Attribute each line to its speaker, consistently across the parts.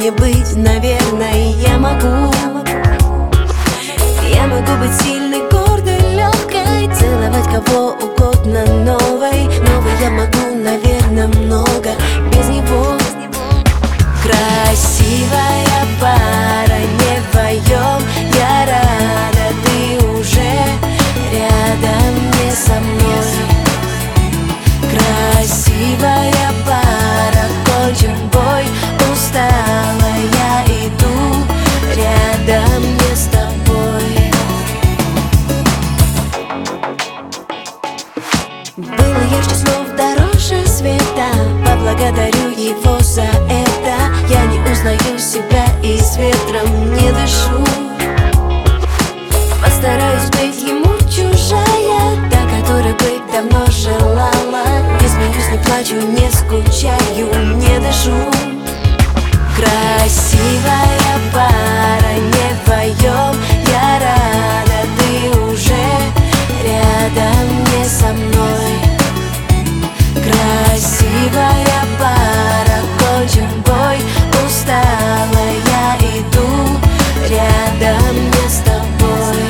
Speaker 1: мне быть, наверное, я могу. Я могу быть сильной, гордой, легкой, целовать кого угодно новой. Я могу, наверное, много без него. Красивая пара, не вдвоем. Я рада, ты уже рядом, не со мной. Красивая пара, кончен бой. Устала, я иду рядом, не с тобой. Было ярче слов, дороже света. Поблагодарю его за это. Я не узнаю себя и с ветром не дышу. Постараюсь быть ему чужая, та, которой быть давно желала. Не смеюсь, не плачу, не скучаю, не дышу. Красивая пара, не вдвоем. Я рада, ты уже рядом, не со мной. Красивая пара, кончен бой. Устала, я иду рядом, не с тобой.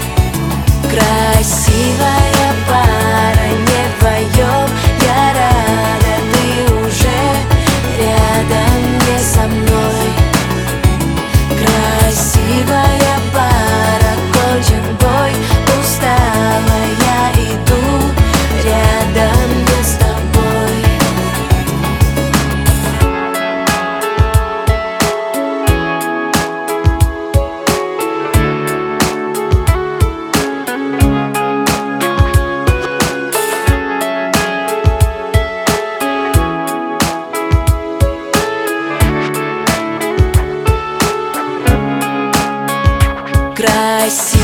Speaker 1: Красивая пара, не вдвоем. Я рада, ты уже рядом, не со мной. Красивая пара, кончен бой. Устала, я иду рядом, не с тобой. Красиво.